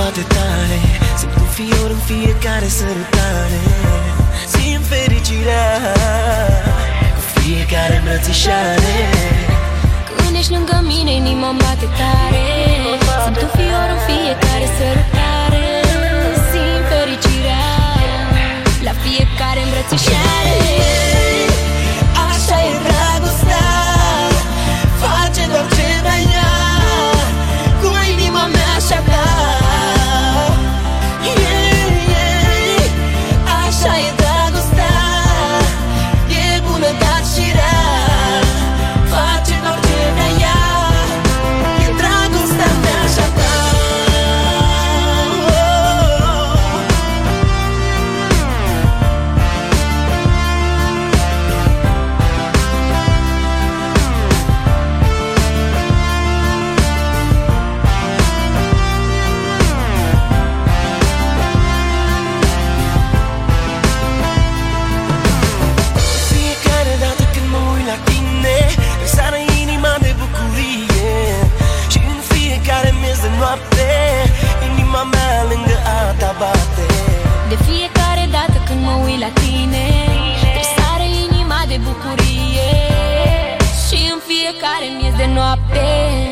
bate tare, simt un fior în fiecare sărutare. Simt fericirea cu fiecare îmbrățișare. Când ești lângă mine, inima-mi bate tare, simt un fior în fiecare sărutare. Simt fericirea la fiecare îmbrățișare. Așa e dragostea, face doar ce vrea ea, cu inima mea așa vrea. Așa e dragostea, e bună dar și rea, face doar ce vrea ea, e dragostea mea așa vrea. Inima mea lângă a ta bate. De fiecare dată când mă uit la tine, tresare inima de bucurie. Și în fiecare miez de noapte